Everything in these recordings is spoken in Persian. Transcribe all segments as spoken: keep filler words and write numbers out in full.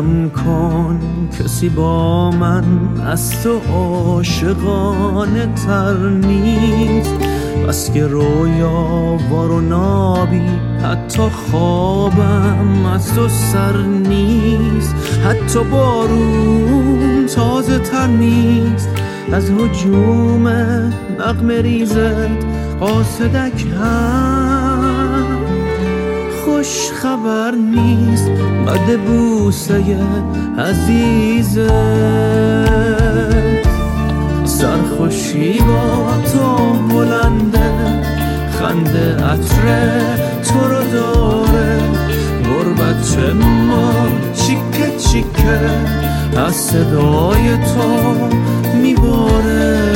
کم کن کسی با من از تو عاشقانه تر نیست، بس که رویا وار و نابی حتی خوابم از تو سر نیست. حتی بارون تازه تر نیست از هجوم نغمه ریزت، قاصدک هم خوش خبر نیست بد بوسه عزیزت. سرخوشی با تو بلنده، خنده عطر تو رو داره، غربت ما چیکه چیکه از صدای تو میباره.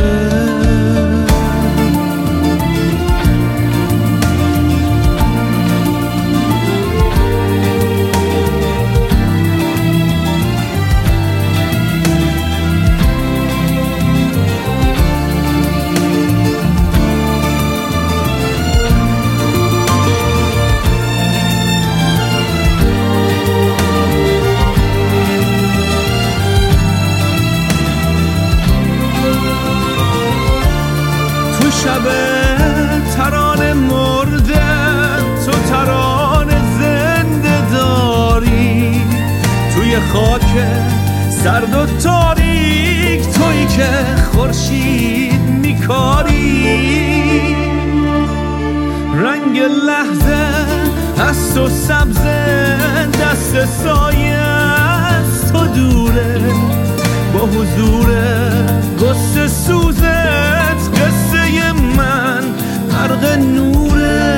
شب ترانه مرده تو ترانه زنده داری، توی خاک سرد و تاریک تویی که خورشید میکاری. رنگ لحظه از تو سبزه، دست سایه از تو دوره، با حضور قصه سوزت قصه من غرق نوره.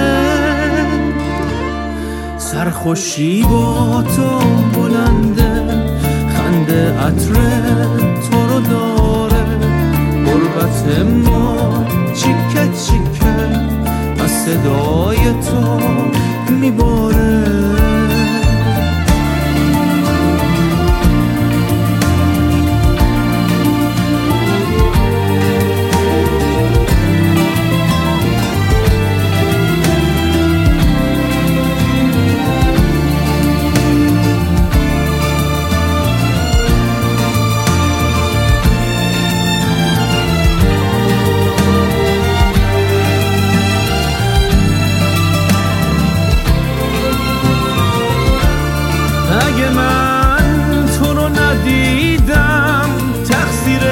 سرخوشی با تو بلنده، خنده عطر تو رو داره، غربت ما چیکه چیکه از صدای تو میباره. اگه من تو رو ندیدم تقصیر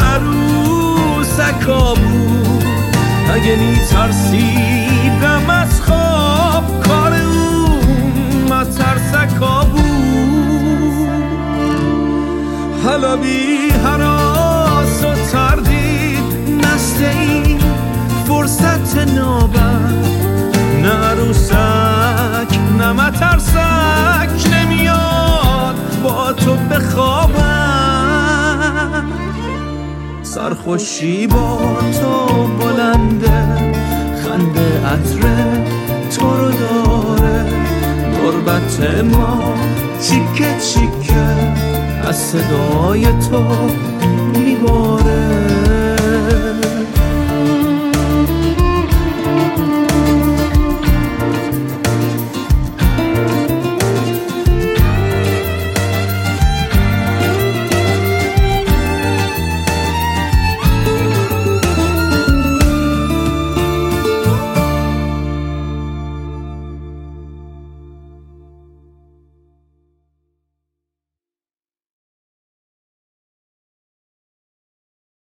عروسکا بود، اگه میترسیدم از خواب کار اون مترسکا بود. حالا بی هراس و تردید نسته این فرصت نابد، نه عروسک نه مترسک نمیاد با تو بخوابم. سرخوشی با تو بلنده، خنده عطر تو رو داره، غربت ما چیکه چیکه از صدای تو میباره.